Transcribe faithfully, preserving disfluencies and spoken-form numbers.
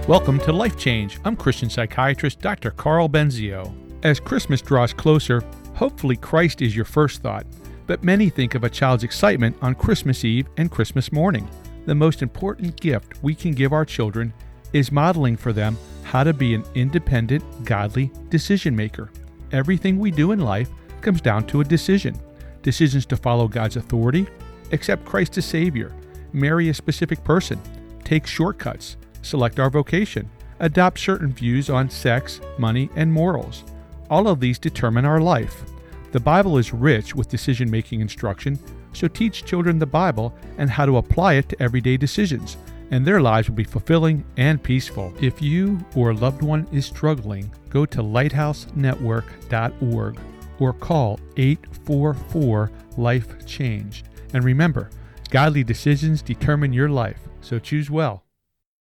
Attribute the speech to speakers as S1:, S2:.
S1: Welcome to Life Change. I'm Christian psychiatrist Doctor Carl Benzio. As Christmas draws closer, hopefully Christ is your first thought, but many think of a child's excitement on Christmas Eve and Christmas morning. The most important gift we can give our children is modeling for them how to be an independent, godly decision maker. Everything we do in life comes down to a decision. Decisions to follow God's authority, accept Christ as Savior, marry a specific person, take shortcuts, select our vocation, adopt certain views on sex, money, and morals. All of these determine our life. The Bible is rich with decision-making instruction, so teach children the Bible and how to apply it to everyday decisions, and their lives will be fulfilling and peaceful. If you or a loved one is struggling, go to lighthouse network dot org or call eight four four, life change. And remember, godly decisions determine your life, so choose well.